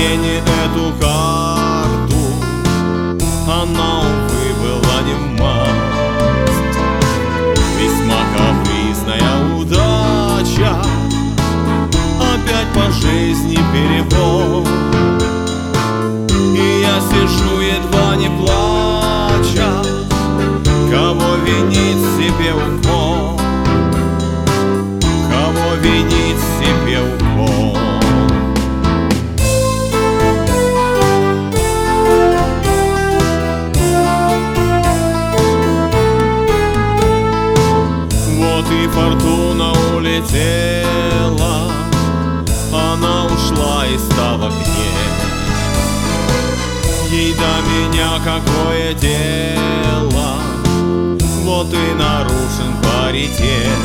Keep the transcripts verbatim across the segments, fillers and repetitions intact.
мне не эту карту, она, увы, была не в масть. Весьма капризная удача, опять по жизни перевод. И я сижу, едва не плача, кого винить себе укор, кого винить себе укор. Вот и фортуна улетела, она ушла и стала мне. Ей до меня какое дело, вот и нарушен паритет.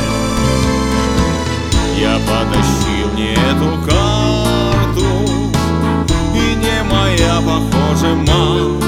Я потащил не эту карту, и не моя, похоже, мать.